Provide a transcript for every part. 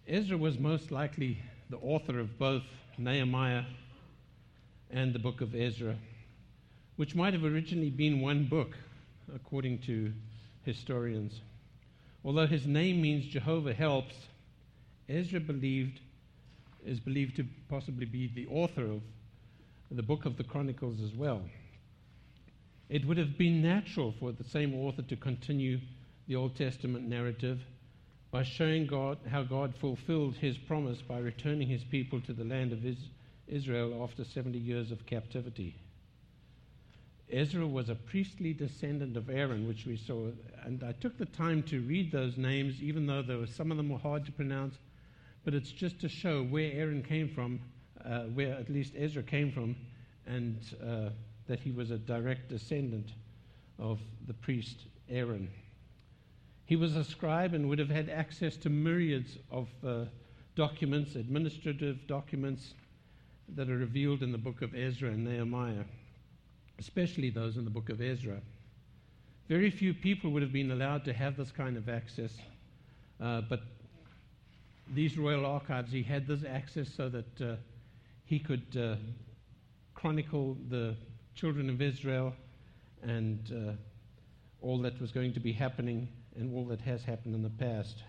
Ezra was most likely the author of both Nehemiah and the book of Ezra, which might have originally been one book, according to historians. Although his name means Jehovah helps, Ezra is believed to possibly be the author of the book of the Chronicles as well. It would have been natural for the same author to continue the Old Testament narrative by showing how God fulfilled his promise by returning his people to the land of Israel after 70 years of captivity. Ezra was a priestly descendant of Aaron, which we saw, and I took the time to read those names, even though some of them were hard to pronounce, but it's just to show where Aaron came from, where at least Ezra came from, and that he was a direct descendant of the priest Aaron. He was a scribe and would have had access to myriads of documents, administrative documents that are revealed in the book of Ezra and Nehemiah, especially those in the book of Ezra. Very few people would have been allowed to have this kind of access, but these royal archives, he had this access so that he could chronicle the children of Israel and all that was going to be happening and all that has happened in the past.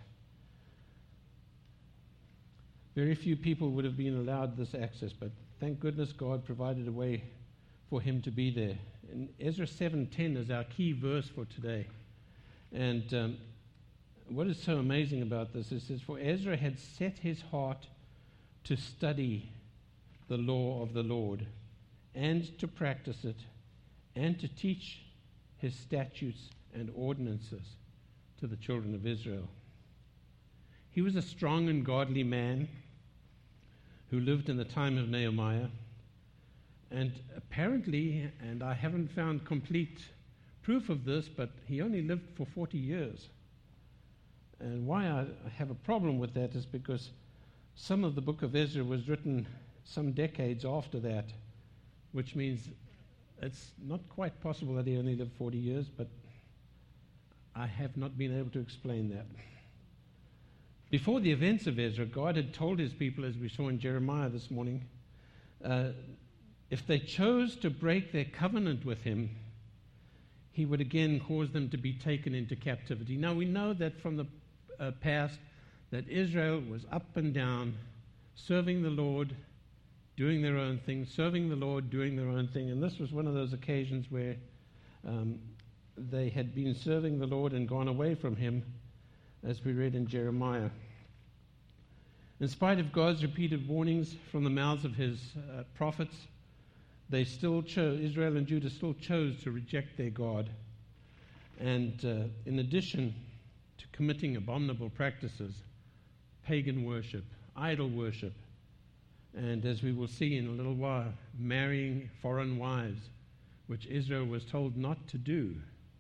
Very few people would have been allowed this access, but thank goodness God provided a way for him to be there. And Ezra 7:10 is our key verse for today. And what is so amazing about this is, it says, "For Ezra had set his heart to study the law of the Lord, and to practice it, and to teach his statutes and ordinances to the children of Israel." He was a strong and godly man who lived in the time of Nehemiah, and apparently, and I haven't found complete proof of this, but he only lived for 40 years. And why I have a problem with that is because some of the book of Ezra was written some decades after that, which means it's not quite possible that he only lived 40 years, but I have not been able to explain that. Before the events of Ezra, God had told his people, as we saw in Jeremiah this morning, if they chose to break their covenant with him, he would again cause them to be taken into captivity. Now we know that from the past that Israel was up and down, serving the Lord, doing their own thing, serving the Lord, doing their own thing. And this was one of those occasions where they had been serving the Lord and gone away from him, as we read in Jeremiah. In spite of God's repeated warnings from the mouths of his prophets, they still chose, Israel and Judah still chose to reject their God. And in addition to committing abominable practices, pagan worship, idol worship, and as we will see in a little while, marrying foreign wives, which Israel was told not to do.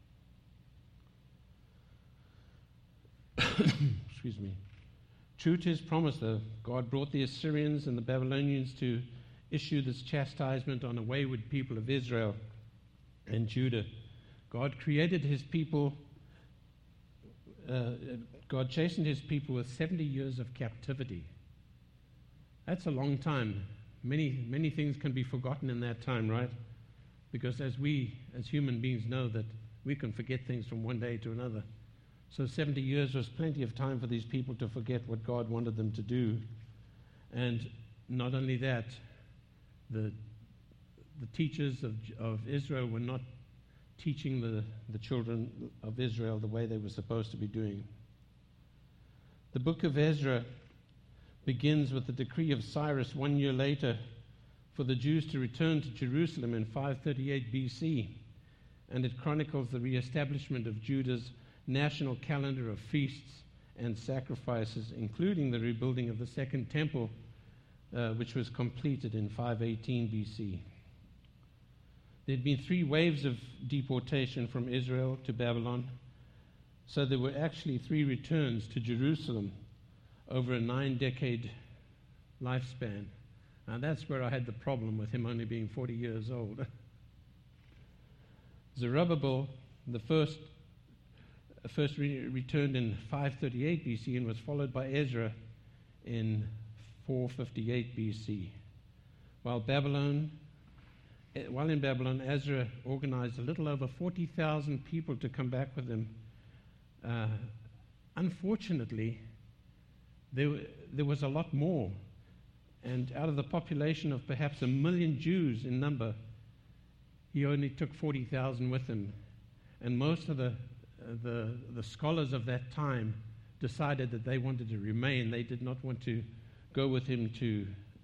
Excuse me. True to his promise, though, God brought the Assyrians and the Babylonians to issue this chastisement on the wayward people of Israel and Judah. God created his people, God chastened his people with 70 years of captivity. That's a long time. Many things can be forgotten in that time, right? Because as human beings know that we can forget things from one day to another. So 70 years was plenty of time for these people to forget what God wanted them to do. And not only that, the teachers of Israel were not teaching the children of Israel the way they were supposed to be doing. The book of Ezra begins with the decree of Cyrus 1 year later for the Jews to return to Jerusalem in 538 BC, and it chronicles the reestablishment of Judah's national calendar of feasts and sacrifices, including the rebuilding of the Second Temple, which was completed in 518 BC. There had been 3 waves of deportation from Israel to Babylon, so there were actually 3 returns to Jerusalem over a 9-decade lifespan. Now that's where I had the problem with him only being 40 years old. Zerubbabel, the first returned in 538 BC and was followed by Ezra in 458 BC. While in Babylon, Ezra organized a little over 40,000 people to come back with him. Unfortunately, there was a lot more. And out of the population of perhaps 1 million Jews in number, he only took 40,000 with him. And most of the scholars of that time decided that they wanted to remain. They did not want to go with him to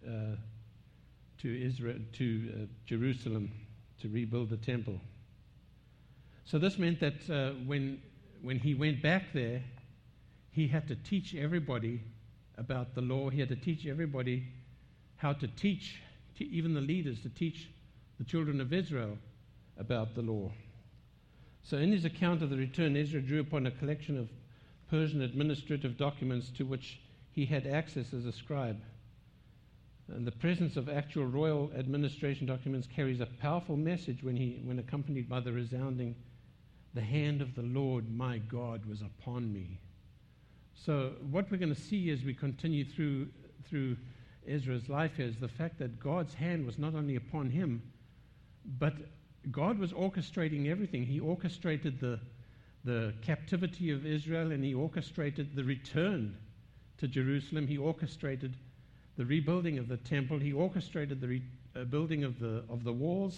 Israel, to Jerusalem, to rebuild the temple. So this meant that when he went back there, he had to teach everybody about the law. He had to teach everybody how to teach, even the leaders, to teach the children of Israel about the law. So in his account of the return, Ezra drew upon a collection of Persian administrative documents to which he had access as a scribe. And the presence of actual royal administration documents carries a powerful message when accompanied by the resounding, "The hand of the Lord my God was upon me." So what we're going to see as we continue through Ezra's life here is the fact that God's hand was not only upon him, but God was orchestrating everything. He orchestrated the captivity of Israel, and he orchestrated the return to Jerusalem. He orchestrated the rebuilding of the temple. He orchestrated the rebuilding of the walls.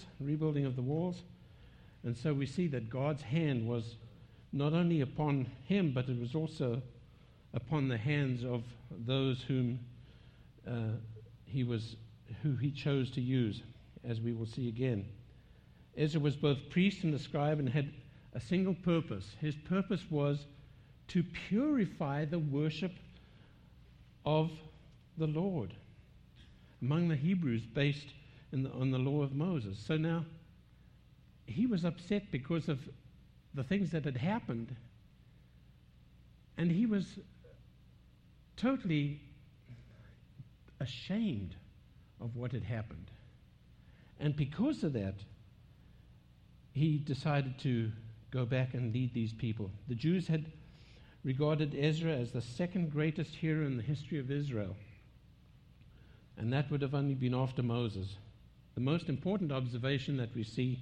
And so we see that God's hand was not only upon him, but it was also upon the hands of those who he chose to use, as we will see again. Ezra was both priest and a scribe and had a single purpose. His purpose was to purify the worship of the Lord among the Hebrews based on the law of Moses. So now he was upset because of the things that had happened, and he was totally ashamed of what had happened. And because of that, he decided to go back and lead these people. The Jews had regarded Ezra as the second greatest hero in the history of Israel, and that would have only been after Moses. The most important observation that we see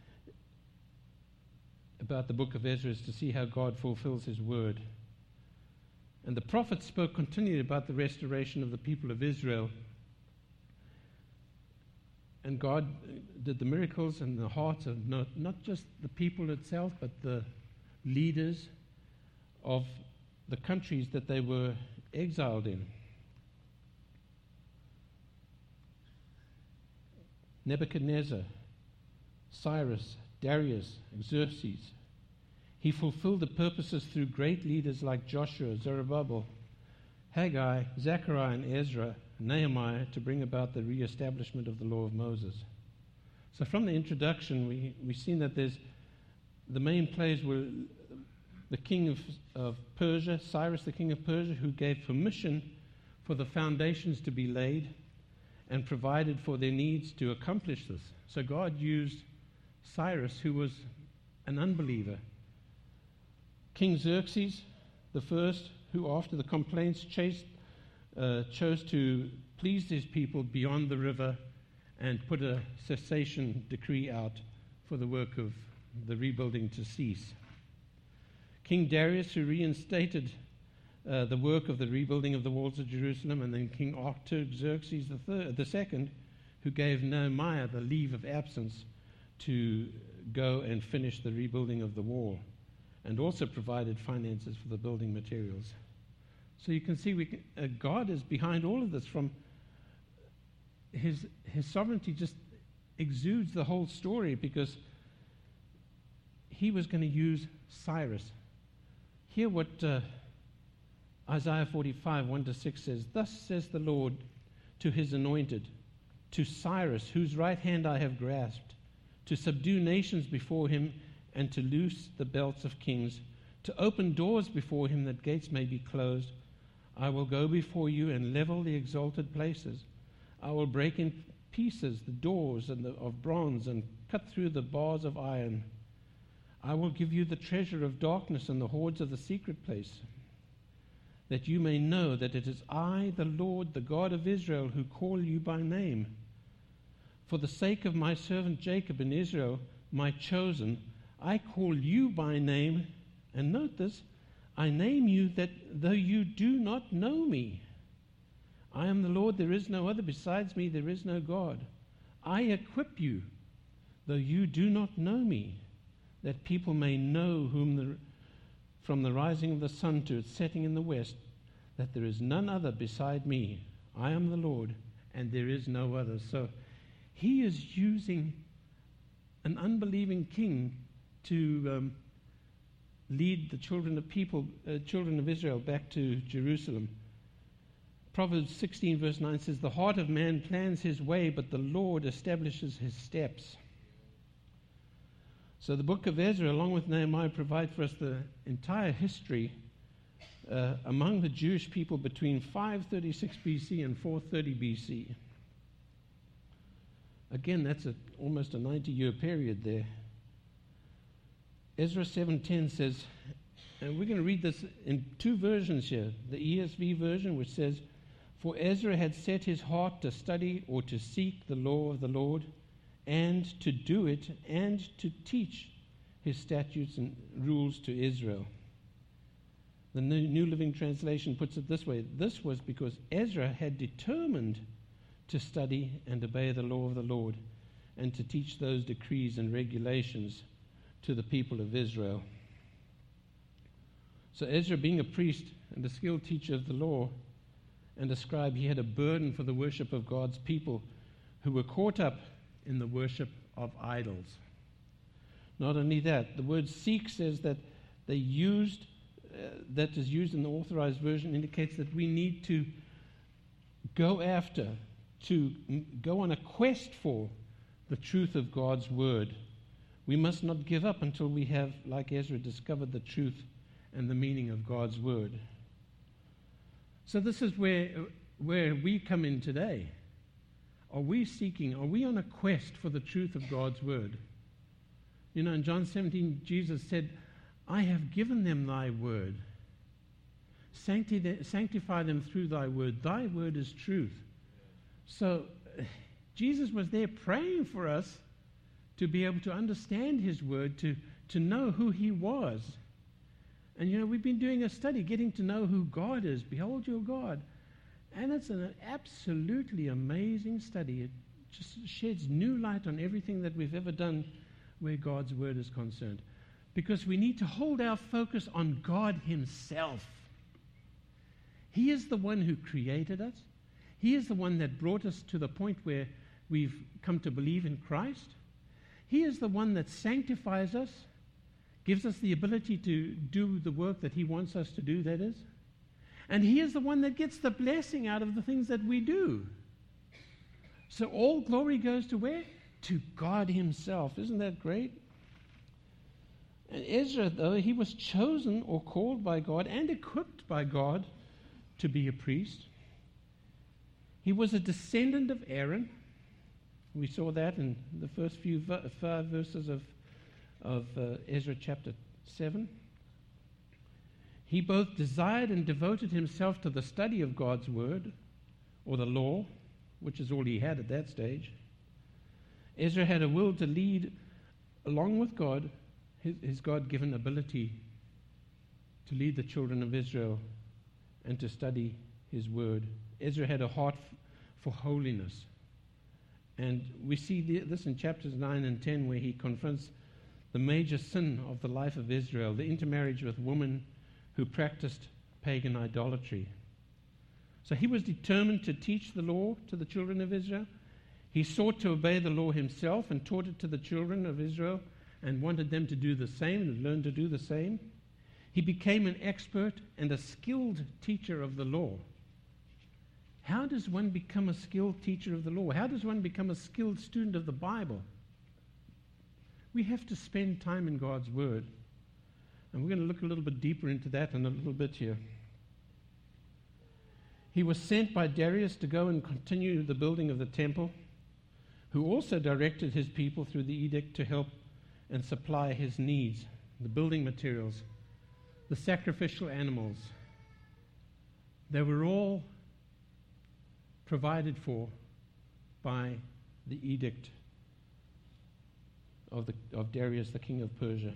about the book of Ezra is to see how God fulfills his word. And the prophets spoke continually about the restoration of the people of Israel. And God did the miracles in the hearts of not just the people itself, but the leaders of the countries that they were exiled in. Nebuchadnezzar, Cyrus, Darius, Xerxes. He fulfilled the purposes through great leaders like Joshua, Zerubbabel, Haggai, Zechariah, and Ezra, Nehemiah, to bring about the reestablishment of the law of Moses. So from the introduction, we've seen that the main players were the king of Persia, Cyrus, the king of Persia, who gave permission for the foundations to be laid and provided for their needs to accomplish this. So God used Cyrus, who was an unbeliever. King Xerxes the first, who after the complaints chose to please his people beyond the river and put a cessation decree out for the work of the rebuilding to cease. King Darius, who reinstated the work of the rebuilding of the walls of Jerusalem, and then King Artaxerxes the second, who gave Nehemiah the leave of absence to go and finish the rebuilding of the wall, and also provided finances for the building materials. So you can see God is behind all of this. From his sovereignty just exudes the whole story, because he was going to use Cyrus. Hear what Isaiah 45, 1-6 says. "Thus says the Lord to his anointed, to Cyrus, whose right hand I have grasped, to subdue nations before him and to loose the belts of kings, to open doors before him that gates may be closed. I will go before you and level the exalted places. I will break in pieces the doors of bronze and cut through the bars of iron. I will give you the treasure of darkness and the hoards of the secret place. that you may know that it is I, the Lord, the God of Israel, who call you by name. For the sake of my servant Jacob and Israel, my chosen, I call you by name, and note this, I name you that though you do not know me. I am the Lord, there is no other. Besides me, there is no God. I equip you, though you do not know me, that people may know from the rising of the sun to its setting in the west, that there is none other beside me. I am the Lord, and there is no other. So he is using an unbelieving king to lead the children of Israel back to Jerusalem. Proverbs 16 verse 9 says, the heart of man plans his way, but the Lord establishes his steps. So the book of Ezra, along with Nehemiah, provide for us the entire history among the Jewish people between 536 BC and 430 BC. Again, that's almost a 90-year period there. Ezra 7:10 says, and we're going to read this in two versions here. The ESV version, which says, for Ezra had set his heart to study or to seek the law of the Lord, and to do it, and to teach his statutes and rules to Israel. The New Living Translation puts it this way. This was because Ezra had determined to study and obey the law of the Lord, and to teach those decrees and regulations to the people of Israel. So Ezra, being a priest and a skilled teacher of the law and a scribe, he had a burden for the worship of God's people who were caught up in the worship of idols. Not only that, the word seek says that they used, that is used in the Authorized Version, indicates that we need to go after, to go on a quest for the truth of God's word. We must not give up until we have, like Ezra, discovered the truth and the meaning of God's word. So this is where we come in today. Are we seeking, are we on a quest for the truth of God's word? You know, in John 17, Jesus said, I have given them thy word. Sanctify them through thy word. Thy word is truth. So Jesus was there praying for us to be able to understand his word, to know who he was. And, you know, we've been doing a study, getting to know who God is. Behold your God. And it's an absolutely amazing study. It just sheds new light on everything that we've ever done where God's word is concerned. Because we need to hold our focus on God himself. He is the one who created us. He is the one that brought us to the point where we've come to believe in Christ. He is the one that sanctifies us, gives us the ability to do the work that he wants us to do, that is. And he is the one that gets the blessing out of the things that we do. So all glory goes to where? To God himself. Isn't that great? And Ezra, though, he was chosen or called by God and equipped by God to be a priest. He was a descendant of Aaron. We saw that in the first few 5 verses of Ezra chapter 7. He both desired and devoted himself to the study of God's word, or the law, which is all he had at that stage. Ezra had a will to lead along with God, his God-given ability to lead the children of Israel and to study his word. Ezra had a heart for holiness. And we see this in chapters 9 and 10, where he confronts the major sin of the life of Israel, the intermarriage with women who practiced pagan idolatry. So he was determined to teach the law to the children of Israel. He sought to obey the law himself and taught it to the children of Israel and wanted them to do the same and learn to do the same. He became an expert and a skilled teacher of the law. How does one become a skilled teacher of the law? How does one become a skilled student of the Bible? We have to spend time in God's word. And we're going to look a little bit deeper into that in a little bit here. He was sent by Darius to go and continue the building of the temple, who also directed his people through the edict to help and supply his needs, the building materials, the sacrificial animals. They were all provided for by the edict of Darius, the king of Persia.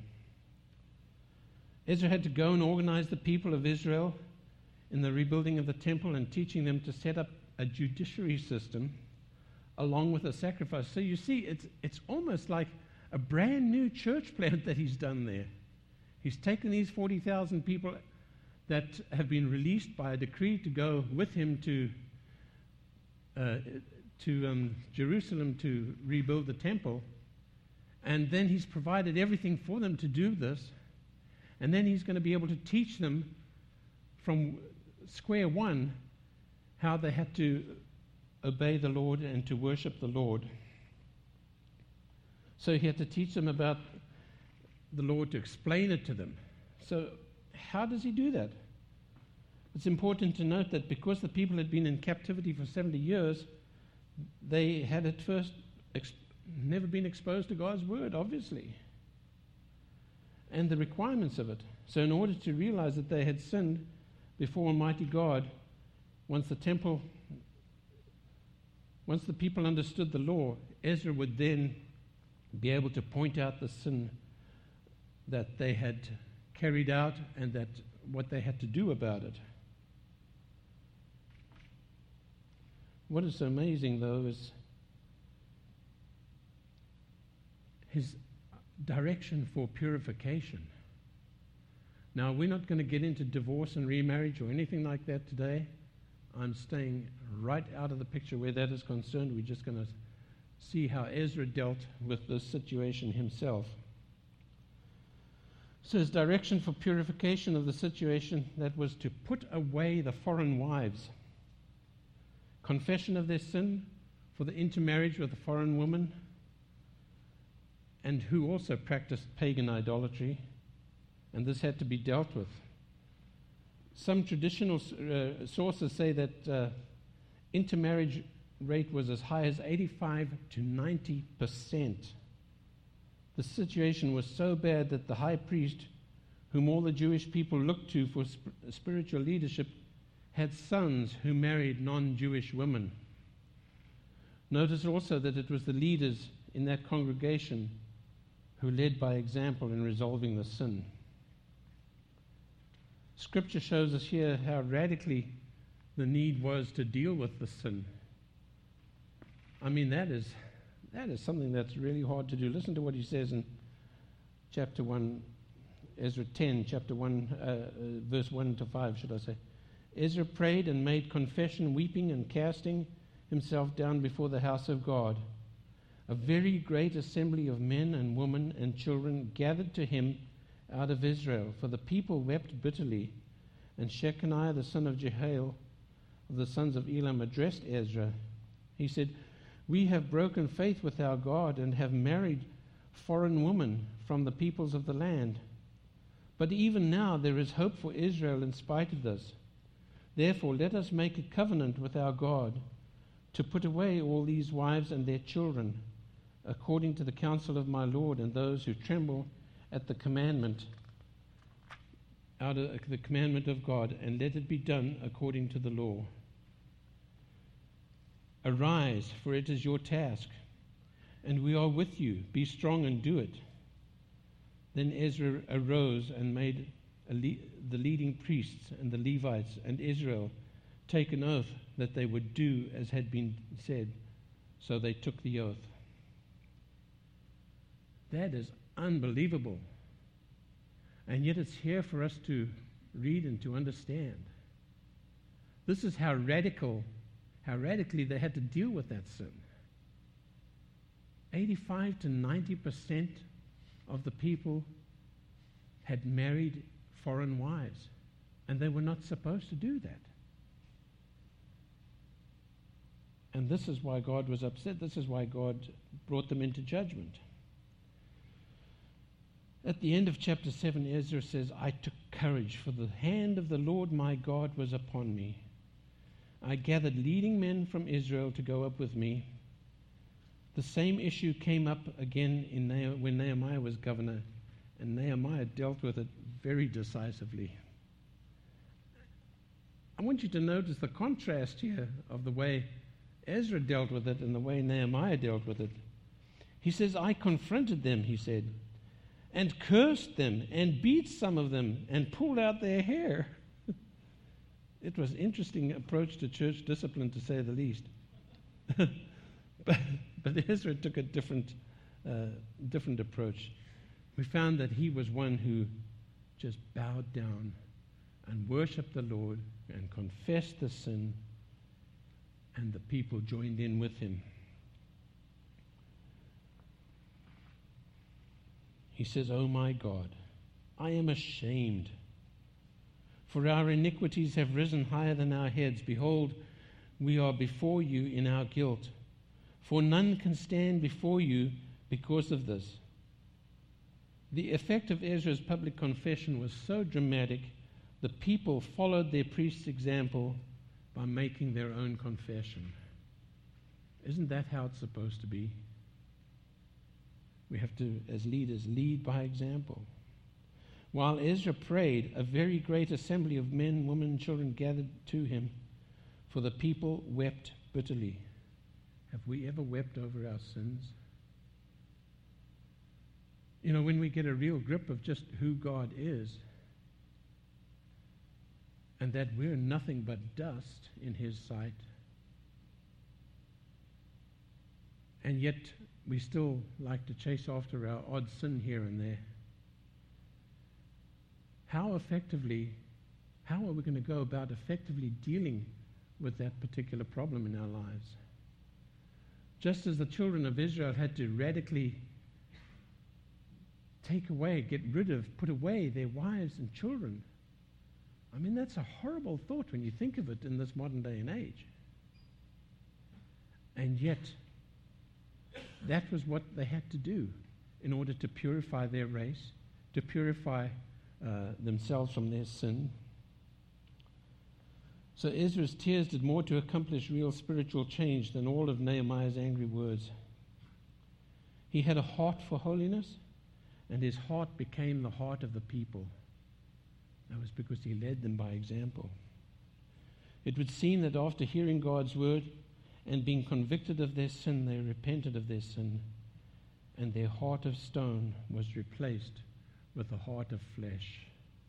Ezra had to go and organize the people of Israel in the rebuilding of the temple and teaching them to set up a judiciary system along with a sacrifice. So you see, it's almost like a brand new church plant that he's done there. He's taken these 40,000 people that have been released by a decree to go with him to Jerusalem to rebuild the temple, and then he's provided everything for them to do this, and then he's going to be able to teach them from square one how they had to obey the Lord and to worship the Lord. So he had to teach them about the Lord, to explain it to them. So how does he do that? It's important to note that because the people had been in captivity for 70 years, they had at first never been exposed to God's word, obviously, and the requirements of it. So in order to realize that they had sinned before Almighty God, once the people understood the law, Ezra would then be able to point out the sin that they had carried out and that what they had to do about it. What is so amazing, though, is his direction for purification. Now, we're not going to get into divorce and remarriage or anything like that today. I'm staying right out of the picture where that is concerned. We're just going to see how Ezra dealt with this situation himself. So his direction for purification of the situation, that was to put away the foreign wives, confession of their sin for the intermarriage with a foreign woman, and who also practiced pagan idolatry, and this had to be dealt with. Some traditional sources say that intermarriage rate was as high as 85 to 90%. The situation was so bad that the high priest, whom all the Jewish people looked to for spiritual leadership, had sons who married non-Jewish women. Notice also that it was the leaders in that congregation who led by example in resolving the sin. Scripture shows us here how radically the need was to deal with the sin. I mean, that is something that's really hard to do. Listen to what he says in chapter 1, Ezra 10, chapter 1, verse 1 to 5, should I say. Ezra prayed and made confession, weeping and casting himself down before the house of God. A very great assembly of men and women and children gathered to him out of Israel, for the people wept bitterly. And Shechaniah, the son of Jehiel, of the sons of Elam, addressed Ezra. He said, "We have broken faith with our God and have married foreign women from the peoples of the land. But even now there is hope for Israel in spite of this. Therefore let us make a covenant with our God to put away all these wives and their children, according to the counsel of my Lord and those who tremble at the commandment, out of the commandment of God, and let it be done according to the law. Arise, for it is your task, and we are with you. Be strong and do it." Then Ezra arose and made the leading priests and the Levites and Israel take an oath that they would do as had been said. So they took the oath. That is unbelievable. And yet it's here for us to read and to understand. This is how radically they had to deal with that sin. 85 to 90% of the people had married foreign wives, and they were not supposed to do that. And this is why God was upset. This is why God brought them into judgment. At the end of chapter 7, Ezra says, "I took courage, for the hand of the Lord my God was upon me. I gathered leading men from Israel to go up with me." The same issue came up again when Nehemiah was governor, and Nehemiah dealt with it very decisively. I want you to notice the contrast here of the way Ezra dealt with it and the way Nehemiah dealt with it. He says, I confronted them, he said, and cursed them and beat some of them and pulled out their hair. It was an interesting approach to church discipline, to say the least. but Ezra took a different approach. We found that he was one who just bowed down and worshiped the Lord and confessed the sin, and the people joined in with him. He says, "Oh my God, I am ashamed, for our iniquities have risen higher than our heads. Behold, we are before you in our guilt, for none can stand before you because of this." The effect of Ezra's public confession was so dramatic, the people followed their priest's example by making their own confession. Isn't that how it's supposed to be? We have to, as leaders, lead by example. While Ezra prayed, a very great assembly of men, women, and children gathered to him, for the people wept bitterly. Have we ever wept over our sins? You know, when we get a real grip of just who God is, and that we're nothing but dust in his sight, and yet we still like to chase after our odd sin here and there, how are we going to go about effectively dealing with that particular problem in our lives? Just as the children of Israel had to radically take away, get rid of, put away their wives and children. I mean, that's a horrible thought when you think of it in this modern day and age. And yet, that was what they had to do in order to purify their race, to purify themselves from their sin. So Ezra's tears did more to accomplish real spiritual change than all of Nehemiah's angry words. He had a heart for holiness, and his heart became the heart of the people. That was because he led them by example. It would seem that after hearing God's word and being convicted of their sin, they repented of their sin, and their heart of stone was replaced with a heart of flesh.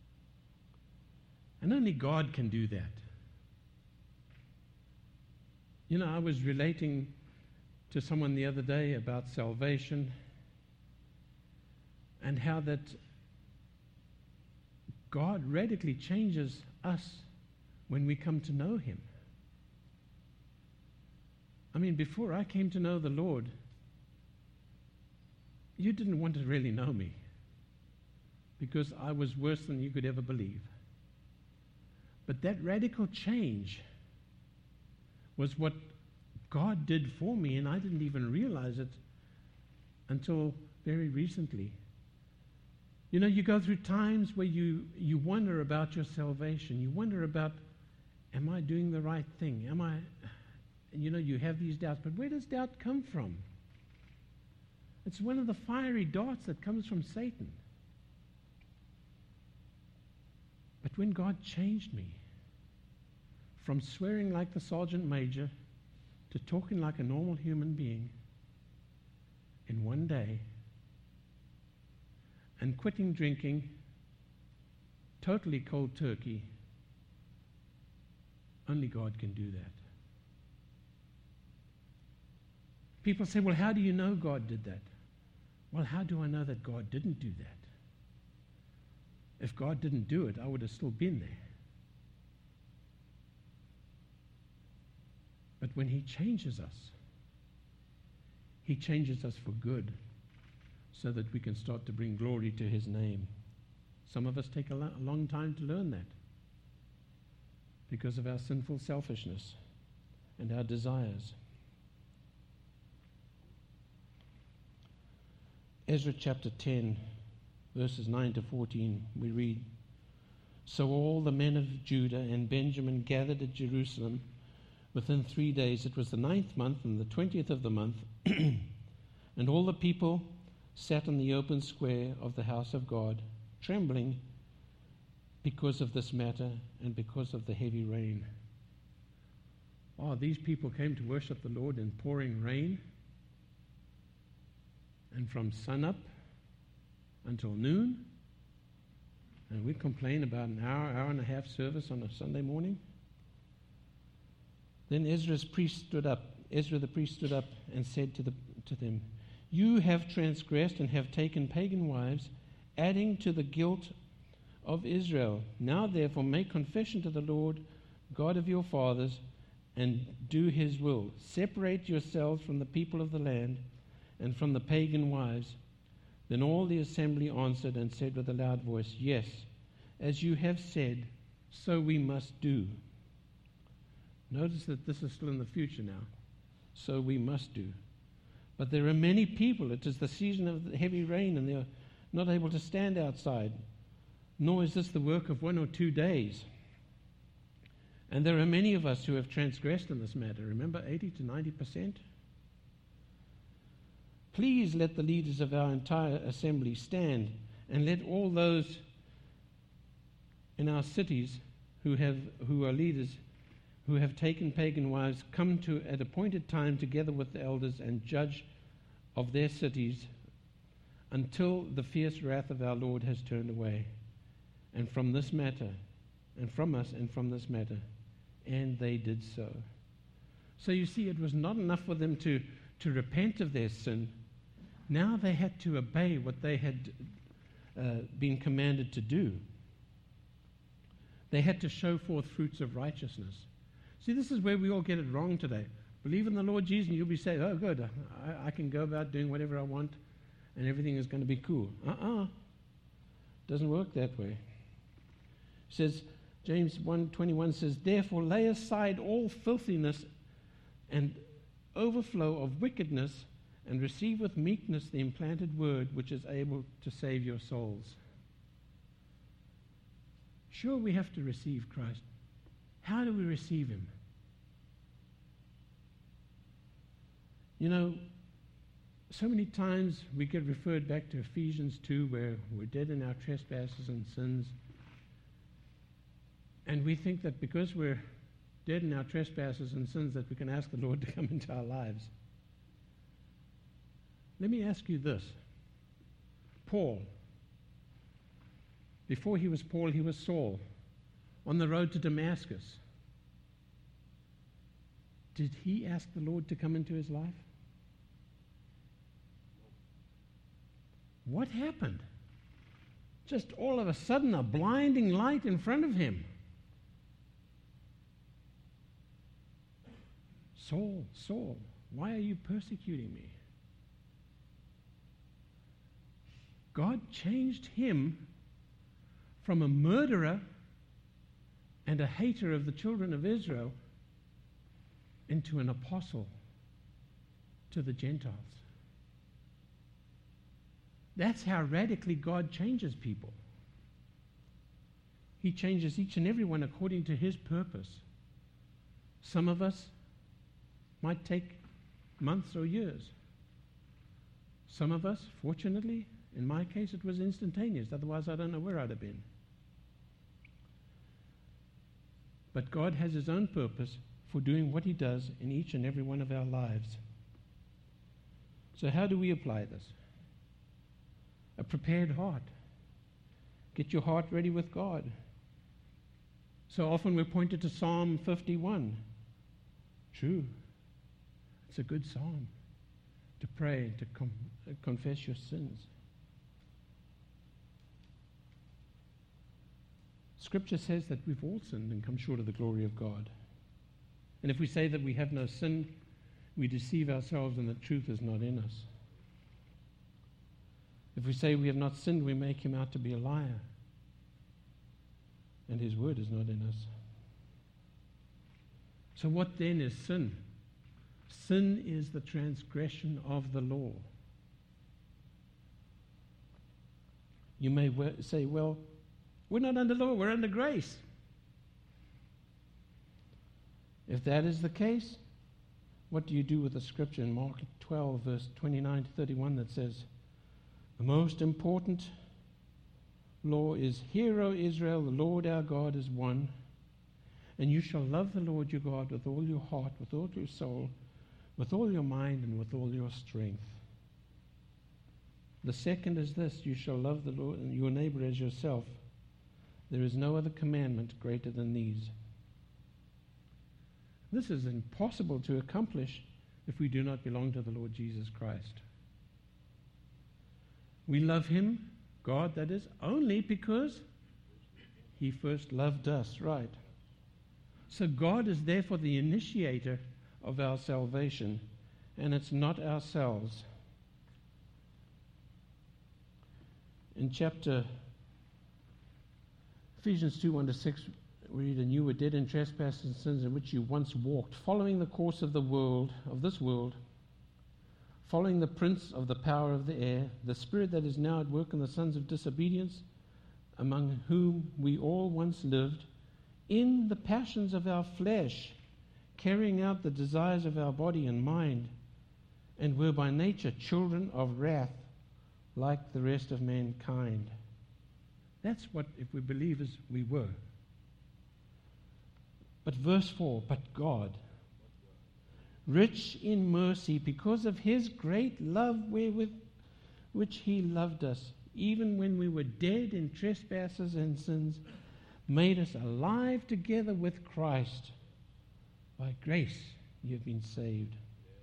And only God can do that. You know, I was relating to someone the other day about salvation and how that God radically changes us when we come to know him. I mean, before I came to know the Lord, you didn't want to really know me because I was worse than you could ever believe. But that radical change was what God did for me, and I didn't even realize it until very recently. You know, you go through times where you wonder about your salvation. You wonder about, am I doing the right thing? And you know, you have these doubts. But where does doubt come from? It's one of the fiery darts that comes from Satan. But when God changed me from swearing like the sergeant major to talking like a normal human being in one day, and quitting drinking totally cold turkey, only God can do that. People say, well, how do you know God did that? Well, how do I know that God didn't do that? If God didn't do it, I would have still been there. But when he changes us for good, so that we can start to bring glory to his name. Some of us take a long time to learn that because of our sinful selfishness and our desires. Ezra chapter 10, verses 9 to 14, we read, "So all the men of Judah and Benjamin gathered at Jerusalem within 3 days. It was the 9th month and the 20th of the month, and all the people sat in the open square of the house of God, trembling because of this matter and because of the heavy rain. Oh, these people came to worship the Lord in pouring rain, and from sunup until noon, and we complain about an hour and a half service on a Sunday morning. Then Ezra the priest stood up and said to them, "You have transgressed and have taken pagan wives, adding to the guilt of Israel. Now therefore make confession to the Lord, God of your fathers, and do his will. Separate yourselves from the people of the land and from the pagan wives." Then all the assembly answered and said with a loud voice, "Yes, as you have said, so we must do." Notice that this is still in the future now. So we must do. But there are many people. It is the season of the heavy rain, and they are not able to stand outside. Nor is this the work of 1 or 2 days. And there are many of us who have transgressed in this matter. Remember, 80 to 90%? Please let the leaders of our entire assembly stand, and let all those in our cities who are leaders, who have taken pagan wives, come to at appointed time together with the elders and judge of their cities until the fierce wrath of our Lord has turned away and from this matter, and from us and from this matter. And they did so. So you see, it was not enough for them to repent of their sin. Now they had to obey what they had been commanded to do. They had to show forth fruits of righteousness. See, this is where we all get it wrong today. Believe in the Lord Jesus and you'll be saved. Oh, good. I can go about doing whatever I want and everything is going to be cool. Doesn't work that way. It says, James 1:21 says, "Therefore lay aside all filthiness and overflow of wickedness, and receive with meekness the implanted word which is able to save your souls." Sure, we have to receive Christ. How do we receive him? You know, so many times we get referred back to Ephesians 2, where we're dead in our trespasses and sins. And we think that because we're dead in our trespasses and sins that we can ask the Lord to come into our lives. Let me ask you this. Paul, before he was Paul, he was Saul, on the road to Damascus. Did he ask the Lord to come into his life? What happened? Just all of a sudden, a blinding light in front of him. "Saul, Saul, why are you persecuting me?" God changed him from a murderer and a hater of the children of Israel into an apostle to the Gentiles. That's how radically God changes people. He changes each and every one according to his purpose. Some of us might take months or years. Some of us, fortunately, in my case, it was instantaneous. Otherwise, I don't know where I'd have been. But God has his own purpose for doing what he does in each and every one of our lives. So how do we apply this? A prepared heart. Get your heart ready with God. So often we're pointed to Psalm 51. True. It's a good psalm to pray, to confess your sins. Scripture says that we've all sinned and come short of the glory of God. And if we say that we have no sin, we deceive ourselves and the truth is not in us. If we say we have not sinned, we make him out to be a liar. And his word is not in us. So what then is sin? Sin is the transgression of the law. You may say, well, we're not under law, we're under grace. If that is the case, what do you do with the scripture in Mark 12, verse 29 to 31 that says, the most important law is, Hear, O Israel, the Lord our God is one. And you shall love the Lord your God with all your heart, with all your soul, with all your mind, and with all your strength. The second is this, you shall love the Lord and your neighbor as yourself. There is no other commandment greater than these. This is impossible to accomplish if we do not belong to the Lord Jesus Christ. We love him, God that is, only because he first loved us, right? So God is therefore the initiator of our salvation, and it's not ourselves. In Ephesians 2, 1-6, we read, And you were dead in trespasses and sins in which you once walked, following the course of this world, following the prince of the power of the air, the spirit that is now at work in the sons of disobedience, among whom we all once lived, in the passions of our flesh, carrying out the desires of our body and mind, and were by nature children of wrath, like the rest of mankind. That's what, if we're believers, we were. But verse 4, but God, rich in mercy, because of his great love wherewith which he loved us, even when we were dead in trespasses and sins, made us alive together with Christ. By grace you have been saved.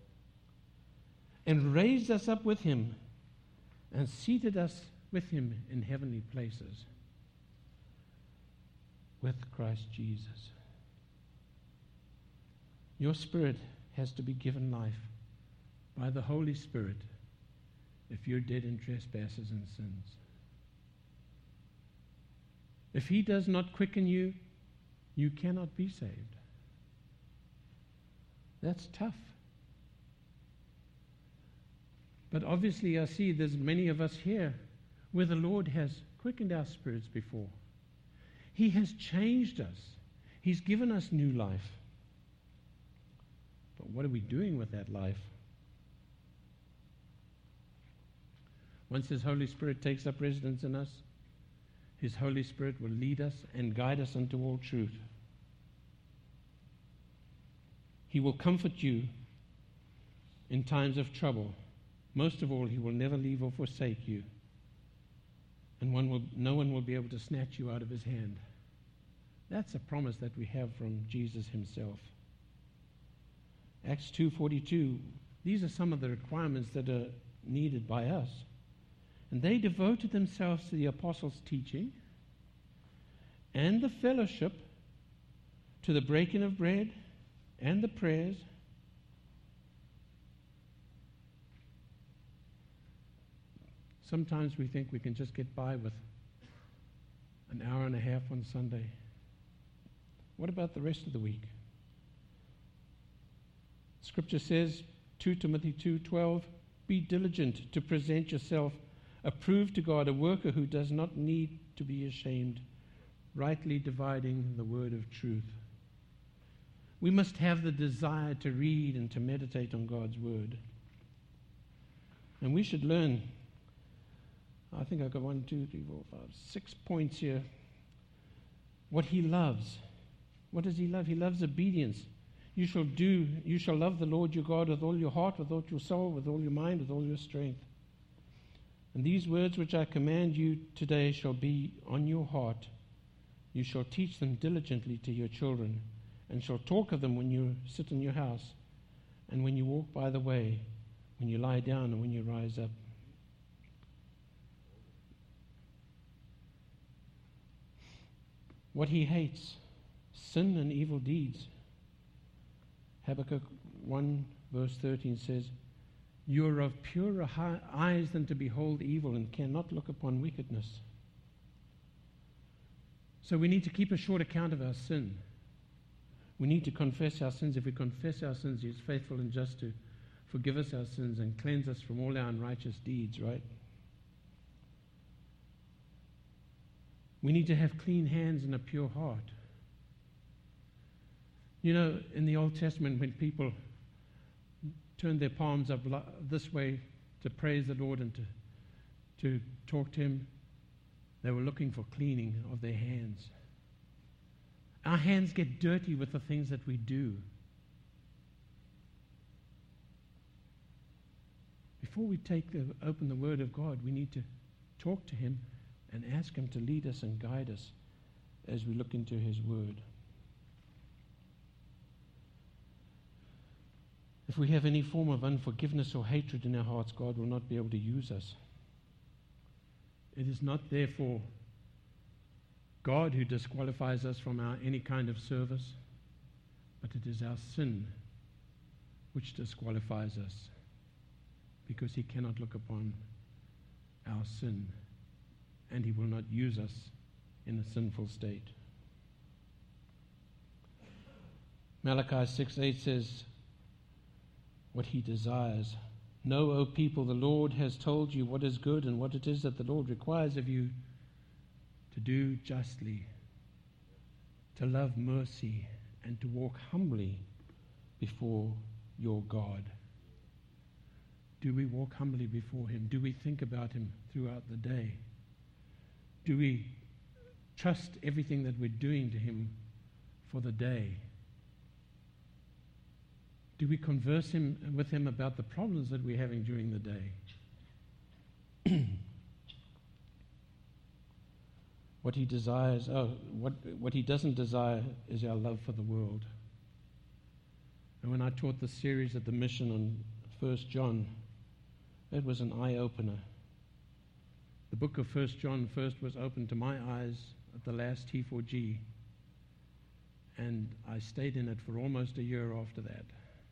And raised us up with him, and seated us with him in heavenly places, with Christ Jesus. Your spirit has to be given life by the Holy Spirit if you're dead in trespasses and sins. If he does not quicken you, you cannot be saved. That's tough. But obviously I see there's many of us here where the Lord has quickened our spirits before. He has changed us. He's given us new life. But what are we doing with that life? Once his Holy Spirit takes up residence in us, his Holy Spirit will lead us and guide us unto all truth. He will comfort you in times of trouble. Most of all, he will never leave or forsake you. And no one will be able to snatch you out of his hand. That's a promise that we have from Jesus himself. Acts 2:42, these are some of the requirements that are needed by us. And they devoted themselves to the apostles' teaching and the fellowship, to the breaking of bread and the prayers. Sometimes we think we can just get by with an hour and a half on Sunday. What about the rest of the week? Scripture says, 2 Timothy 2:12, be diligent to present yourself approved to God, a worker who does not need to be ashamed, rightly dividing the word of truth. We must have the desire to read and to meditate on God's word. And we should learn, I think I've got 1, 2, 3, 4, 5, 6 points here. What he loves. What does he love? He loves obedience. You shall love the Lord your God with all your heart, with all your soul, with all your mind, with all your strength. And these words which I command you today shall be on your heart. You shall teach them diligently to your children, and shall talk of them when you sit in your house, and when you walk by the way, when you lie down, and when you rise up. What he hates, sin and evil deeds. Habakkuk 1 verse 13 says, you are of purer eyes than to behold evil, and cannot look upon wickedness. So we need to keep a short account of our sin. We need to confess our sins. If we confess our sins, he is faithful and just to forgive us our sins and cleanse us from all our unrighteous deeds, right? We need to have clean hands and a pure heart. You know, in the Old Testament, when people turned their palms up this way to praise the Lord and to talk to him, They were looking for cleaning of their hands. Our hands get dirty with the things that we do. Before we open the Word of God, we need to talk to Him and ask Him to lead us and guide us as we look into His Word. If we have any form of unforgiveness or hatred in our hearts, God will not be able to use us. It is not, therefore, God who disqualifies us from any kind of service, but it is our sin which disqualifies us, because He cannot look upon our sin, and He will not use us in a sinful state. Malachi 6:8 says what He desires. Know, O people, the Lord has told you what is good and what it is that the Lord requires of you: to do justly, to love mercy, and to walk humbly before your God. Do we walk humbly before Him? Do we think about Him throughout the day? Do we trust everything that we're doing to Him for the day? Do we converse with Him about the problems that we're having during the day? What He desires, what He doesn't desire is our love for the world. And when I taught the series at the mission on 1 John, it was an eye-opener. The book of 1 John first was opened to my eyes at the last T4G, and I stayed in it for almost a year after that.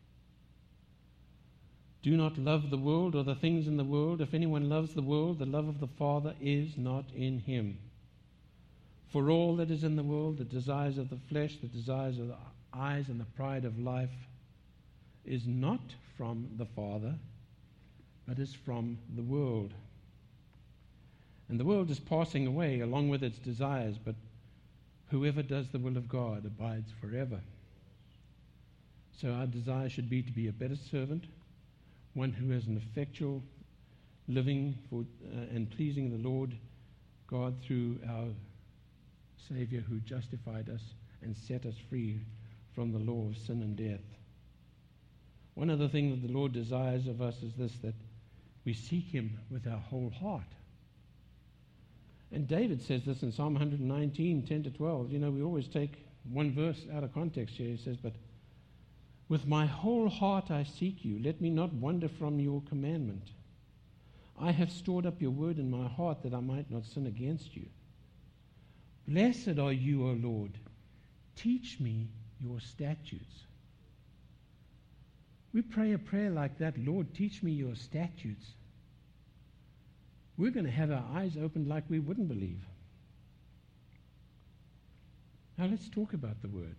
Do not love the world or the things in the world. If anyone loves the world, the love of the Father is not in him. For all that is in the world, the desires of the flesh, the desires of the eyes, and the pride of life, is not from the Father, but is from the world. And the world is passing away along with its desires, but whoever does the will of God abides forever. So our desire should be to be a better servant, one who has an effectual living for and pleasing the Lord God through our Savior, who justified us and set us free from the law of sin and death. One other thing that the Lord desires of us is this, that we seek Him with our whole heart. And David says this in Psalm 119, 10 to 12. You know, we always take one verse out of context here. He says, but with my whole heart I seek you. Let me not wander from your commandment. I have stored up your word in my heart that I might not sin against you. Blessed are you, O Lord. Teach me your statutes. We pray a prayer like that, Lord, teach me your statutes. We're going to have our eyes opened like we wouldn't believe. Now let's talk about the Word.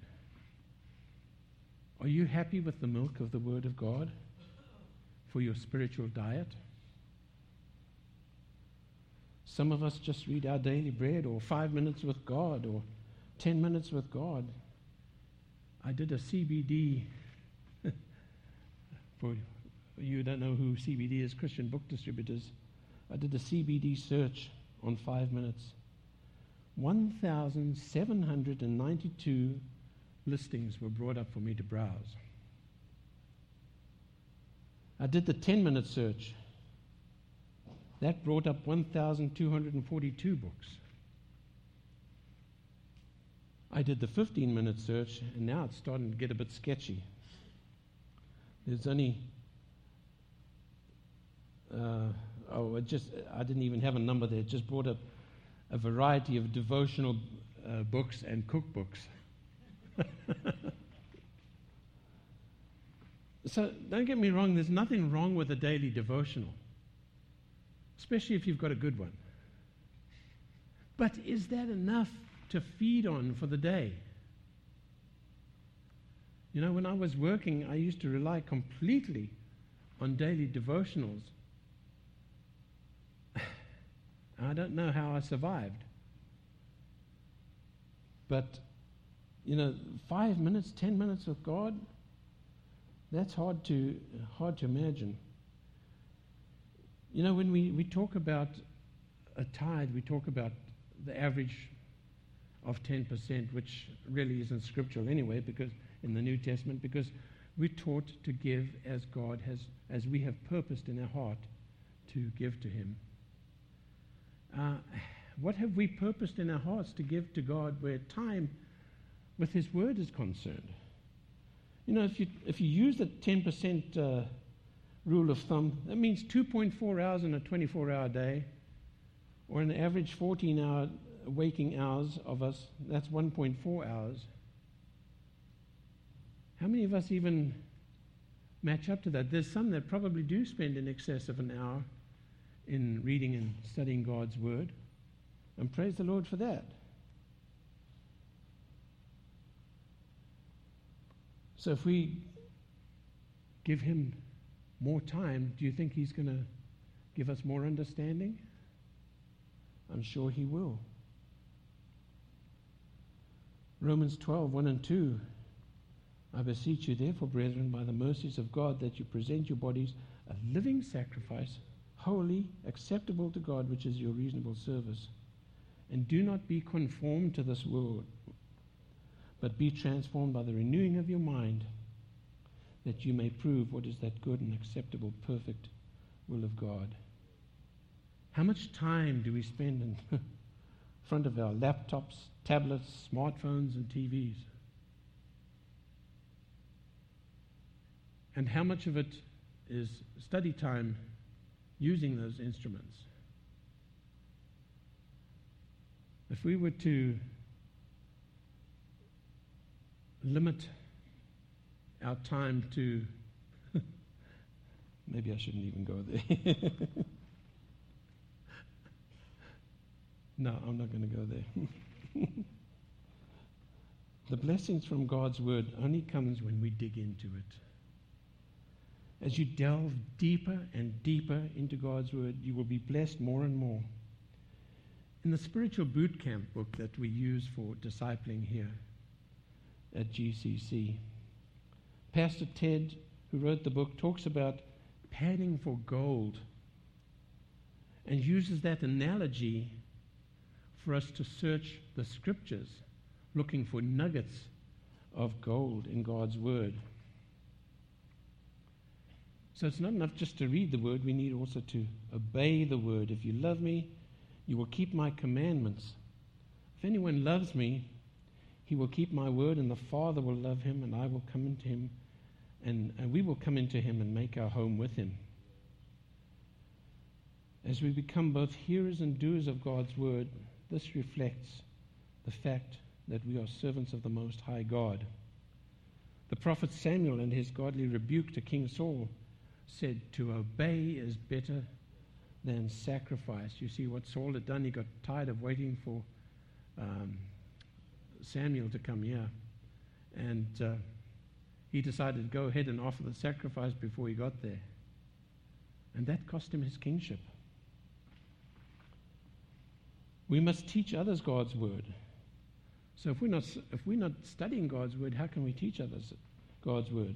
Are you happy with the milk of the Word of God for your spiritual diet? Some of us just read our daily bread, or 5 minutes with God, or 10 minutes with God. I did a CBD. For you who don't know who CBD is, Christian Book Distributors. I did a CBD search on 5 minutes. 1,792 listings were brought up for me to browse. I did the 10-minute search. That brought up 1,242 books. I did the 15-minute search, and now it's starting to get a bit sketchy. There's only, I didn't even have a number there. It just brought up a variety of devotional books and cookbooks. So don't get me wrong, there's nothing wrong with a daily devotional, especially if you've got a good one. But is that enough to feed on for the day? You know, when I was working, I used to rely completely on daily devotionals. I don't know how I survived. But, you know, 5 minutes, 10 minutes with God, that's hard to imagine. You know, when we talk about a tithe, we talk about the average of 10%, which really isn't scriptural anyway, because in the New Testament, because we're taught to give as God has, as we have purposed in our heart to give to Him. What have we purposed in our hearts to give to God where time with His Word is concerned? You know, if you use the 10% rule of thumb, that means 2.4 hours in a 24-hour day, or an average 14-hour waking hours of us, that's 1.4 hours. How many of us even match up to that? There's some that probably do spend in excess of an hour in reading and studying God's Word, and praise the Lord for that. So if we give Him more time, do you think He's going to give us more understanding? I'm sure He will. Romans 12, 1 and 2. I beseech you, therefore, brethren, by the mercies of God, that you present your bodies a living sacrifice, holy, acceptable to God, which is your reasonable service. And do not be conformed to this world, but be transformed by the renewing of your mind, that you may prove what is that good and acceptable, perfect will of God. How much time do we spend in front of our laptops, tablets, smartphones, and TVs? And how much of it is study time using those instruments? If we were to limit our time to maybe I shouldn't even go there. No, I'm not going to go there. The blessings from God's Word only comes when we dig into it. As you delve deeper and deeper into God's Word, you will be blessed more and more. In the Spiritual Boot Camp book that we use for discipling here at GCC, Pastor Ted, who wrote the book, talks about panning for gold and uses that analogy for us to search the Scriptures, looking for nuggets of gold in God's Word. So it's not enough just to read the Word, we need also to obey the Word. If you love me, you will keep my commandments. If anyone loves me, he will keep my word, and the Father will love him, and I will come into him, and we will come into him and make our home with him. As we become both hearers and doers of God's word, this reflects the fact that we are servants of the Most High God. The prophet Samuel, in his godly rebuke to King Saul, said, "To obey is better than sacrifice." You see what Saul had done? He got tired of waiting for Samuel to come here, and he decided to go ahead and offer the sacrifice before he got there, and that cost him his kingship. We must teach others God's word. So if we're not studying God's word, how can we teach others God's word?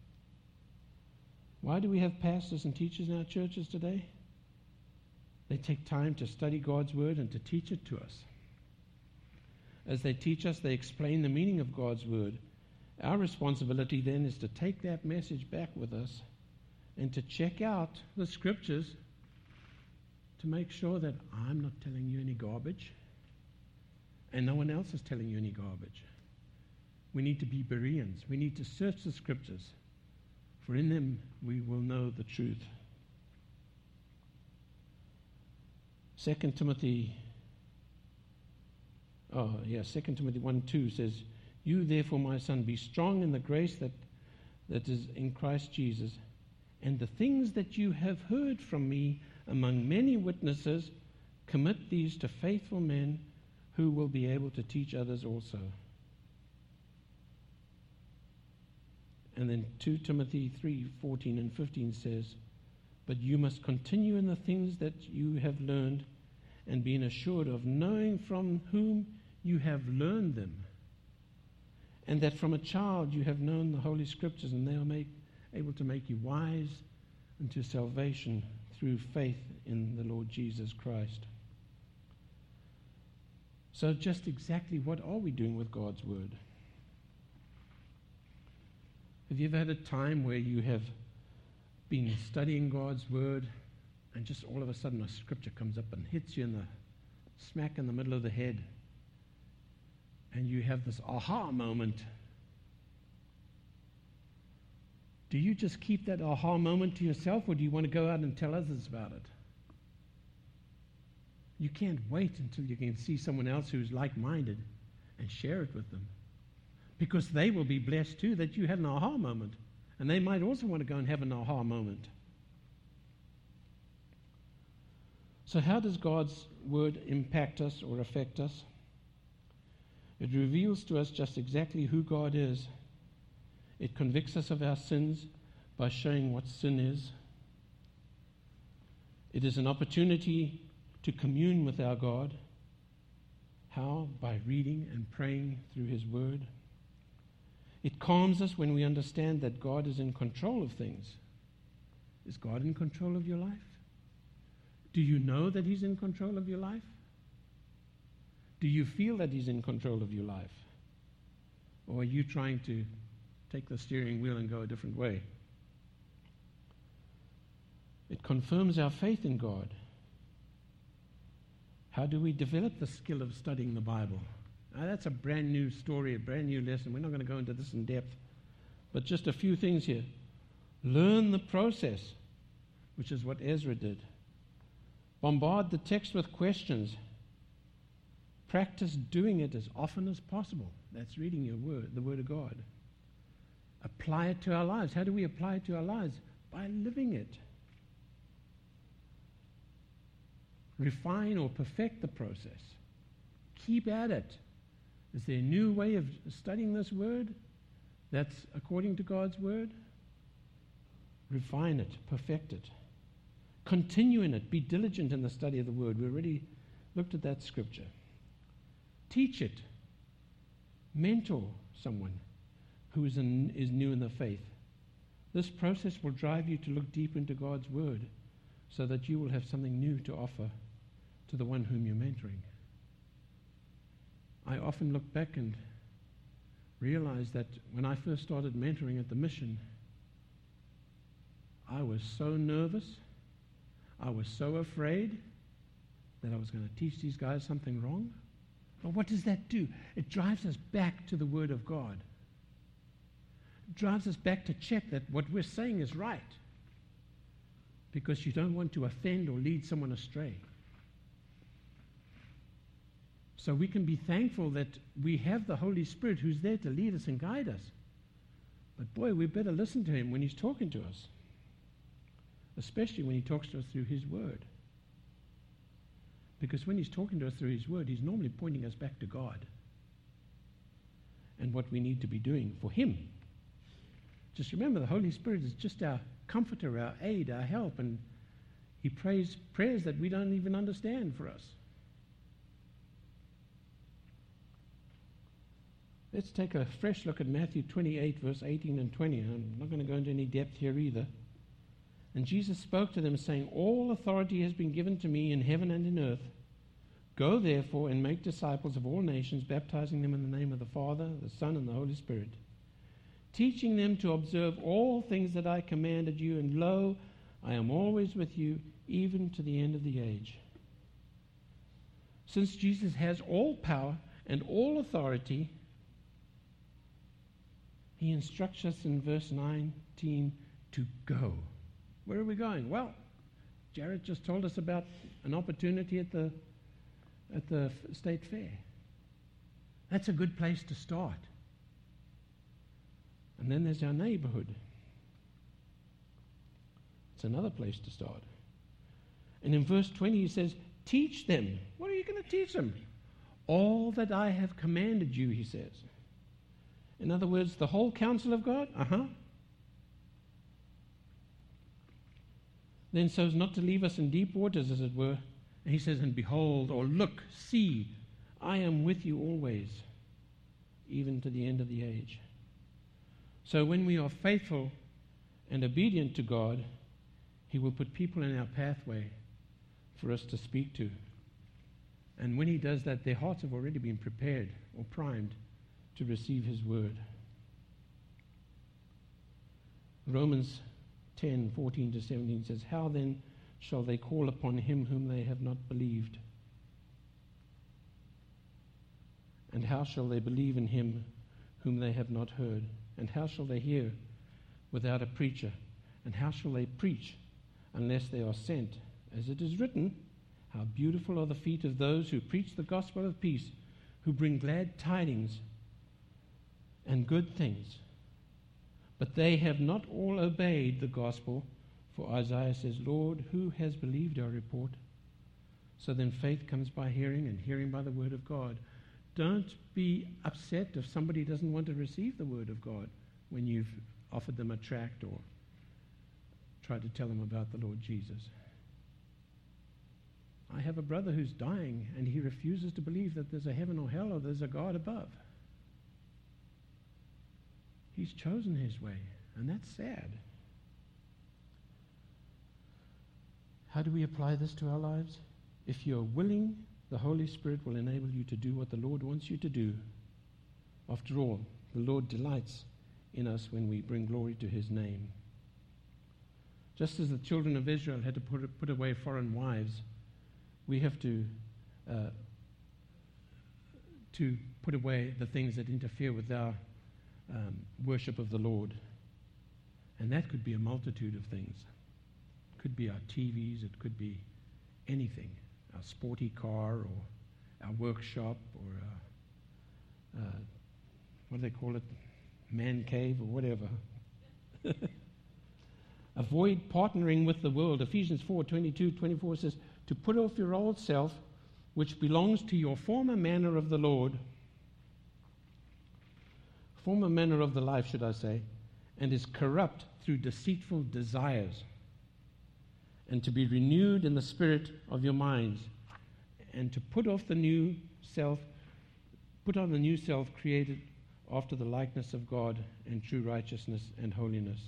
Why do we have pastors and teachers in our churches today? They take time to study God's word and to teach it to us. As they teach us, they explain the meaning of God's word. Our responsibility then is to take that message back with us and to check out the Scriptures to make sure that I'm not telling you any garbage and no one else is telling you any garbage. We need to be Bereans. We need to search the Scriptures, for in them we will know the truth. 2 Timothy 1:2 says, "You therefore, my son, be strong in the grace that is in Christ Jesus, and the things that you have heard from me among many witnesses, commit these to faithful men who will be able to teach others also." And then 2 Timothy 3:14 and 15 says, "But you must continue in the things that you have learned and been assured of, knowing from whom you have learned them, and that from a child you have known the Holy Scriptures, and they are able to make you wise unto salvation through faith in the Lord Jesus Christ." So just exactly what are we doing with God's word? Have you ever had a time where you have been studying God's word and just all of a sudden a scripture comes up and hits you in the smack in the middle of the head, and you have this aha moment? Do you just keep that aha moment to yourself, or do you want to go out and tell others about it? You can't wait until you can see someone else who's like-minded and share it with them, because they will be blessed too that you had an aha moment, and they might also want to go and have an aha moment. So how does God's word impact us or affect us? It reveals to us just exactly who God is. It convicts us of our sins by showing what sin is. It is an opportunity to commune with our God. How? By reading and praying through His word. It calms us when we understand that God is in control of things. Is God in control of your life? Do you know that He's in control of your life? Do you feel that He's in control of your life? Or are you trying to take the steering wheel and go a different way? It confirms our faith in God. How do we develop the skill of studying the Bible? Now, that's a brand new story, a brand new lesson. We're not going to go into this in depth, but just a few things here. Learn the process, which is what Ezra did. Bombard the text with questions. Practice doing it as often as possible. That's reading your word, the Word of God. Apply it to our lives. How do we apply it to our lives? By living it. Refine or perfect the process. Keep at it. Is there a new way of studying this word that's according to God's word? Refine it, perfect it. Continue in it. Be diligent in the study of the word. We already looked at that scripture. Teach it. Mentor someone who is new in the faith. This process will drive you to look deep into God's word so that you will have something new to offer to the one whom you're mentoring. I often look back and realize that when I first started mentoring at the mission, I was so nervous, I was so afraid that I was going to teach these guys something wrong. But what does that do? It drives us back to the Word of God. It drives us back to check that what we're saying is right, because you don't want to offend or lead someone astray. So we can be thankful that we have the Holy Spirit who's there to lead us and guide us. But boy, we better listen to Him when He's talking to us, especially when He talks to us through His Word. Because when He's talking to us through His Word, He's normally pointing us back to God and what we need to be doing for Him. Just remember, the Holy Spirit is just our comforter, our aid, our help, and He prays prayers that we don't even understand for us. Let's take a fresh look at Matthew 28, verse 18 and 20. I'm not going to go into any depth here either. And Jesus spoke to them, saying, "All authority has been given to me in heaven and in earth. Go therefore and make disciples of all nations, baptizing them in the name of the Father, the Son, and the Holy Spirit, teaching them to observe all things that I commanded you, and lo, I am always with you, even to the end of the age." Since Jesus has all power and all authority, He instructs us in verse 19 to go. Where are we going? Well, Jared just told us about an opportunity at the state fair. That's a good place to start. And then there's our neighborhood. It's another place to start. And in verse 20 he says, teach them. What are you going to teach them? All that I have commanded you, he says. In other words, the whole counsel of God? Then so as not to leave us in deep waters, as it were. And he says, and behold, or look, see, I am with you always, even to the end of the age. So when we are faithful and obedient to God, He will put people in our pathway for us to speak to. And when he does that, their hearts have already been prepared or primed to receive his word. Romans 10:14-17 says, "How then shall they call upon him whom they have not believed? And how shall they believe in him whom they have not heard? And how shall they hear without a preacher? And how shall they preach unless they are sent? As it is written, how beautiful are the feet of those who preach the gospel of peace, who bring glad tidings and good things. But they have not all obeyed the gospel, for Isaiah says, Lord, who has believed our report? So then faith comes by hearing, and hearing by the word of God." Don't be upset if somebody doesn't want to receive the word of God when you've offered them a tract or tried to tell them about the Lord Jesus. I have a brother who's dying, and he refuses to believe that there's a heaven or hell or there's a God above. He's chosen his way, and that's sad. How do we apply this to our lives? If you're willing, the Holy Spirit will enable you to do what the Lord wants you to do. After all, the Lord delights in us when we bring glory to his name. Just as the children of Israel had to put away foreign wives, we have to put away the things that interfere with our worship of the Lord. And that could be a multitude of things. It could be our TVs, it could be anything. Our sporty car, or our workshop, or what do they call it? Man cave, or whatever. Avoid partnering with the world. Ephesians 4:22-24 says, to put off your old self, which belongs to your former manner of the Lord, former manner of the life, should I say, and is corrupt through deceitful desires, and to be renewed in the spirit of your minds, and to put off the new self, put on the new self created after the likeness of God in true righteousness and holiness.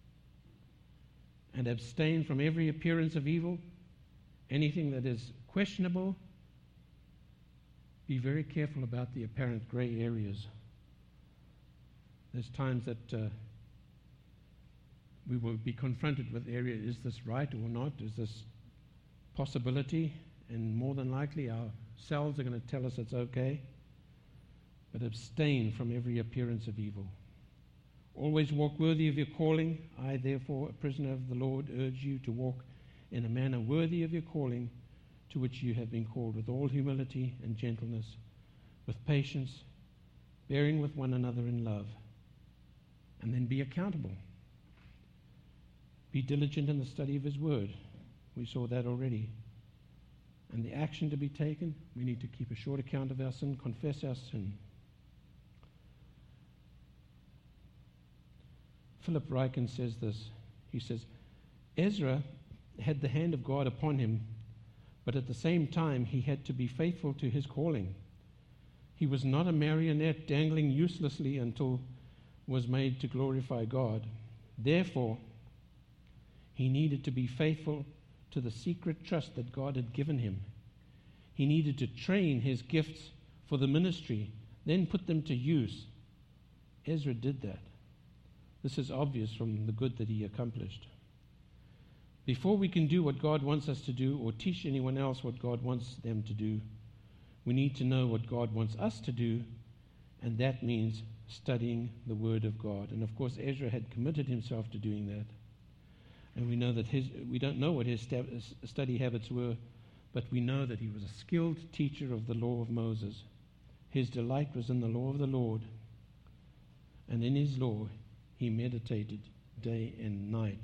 And abstain from every appearance of evil, anything that is questionable. Be very careful about the apparent gray areas. There's times that we will be confronted with area, is this right or not? Is this possibility? And more than likely our cells are going to tell us it's okay. But abstain from every appearance of evil. Always walk worthy of your calling. I, therefore, a prisoner of the Lord, urge you to walk in a manner worthy of your calling, to which you have been called, with all humility and gentleness, with patience, bearing with one another in love. And then be accountable. Be diligent in the study of his word. We saw that already. And the action to be taken, we need to keep a short account of our sin, confess our sin. Philip Ryken says this. He says, Ezra had the hand of God upon him, but at the same time he had to be faithful to his calling. He was not a marionette dangling uselessly until was made to glorify God. Therefore, he needed to be faithful to the secret trust that God had given him. He needed to train his gifts for the ministry, then put them to use. Ezra did that. This is obvious from the good that he accomplished. Before we can do what God wants us to do or teach anyone else what God wants them to do, we need to know what God wants us to do, and that means studying the Word of God. And of course, Ezra had committed himself to doing that. And we know that we don't know what his study habits were, but we know that he was a skilled teacher of the law of Moses. His delight was in the law of the Lord, and in his law he meditated day and night.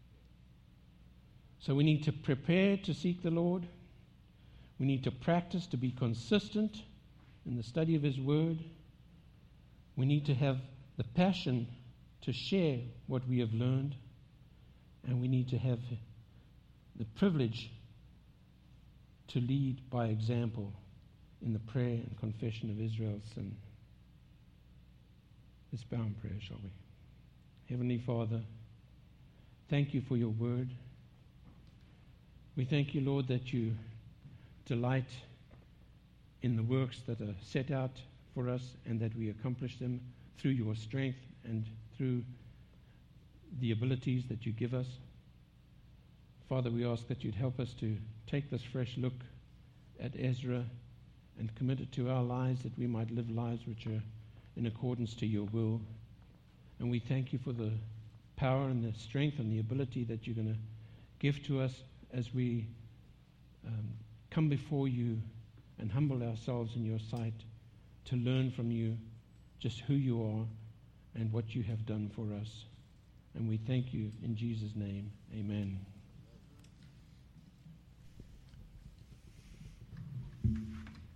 So we need to prepare to seek the Lord. We need to practice to be consistent in the study of his word. We need to have the passion to share what we have learned. And we need to have the privilege to lead by example in the prayer and confession of Israel's sin. Let's bow in prayer, shall we? Heavenly Father, thank you for your word. We thank you, Lord, that you delight in the works that are set out for us, and that we accomplish them through your strength and through the abilities that you give us. Father, we ask that you'd help us to take this fresh look at Ezra and commit it to our lives, that we might live lives which are in accordance to your will. And we thank you for the power and the strength and the ability that you're going to give to us as we come before you and humble ourselves in your sight to learn from you just who you are and what you have done for us. And we thank you in Jesus' name. Amen.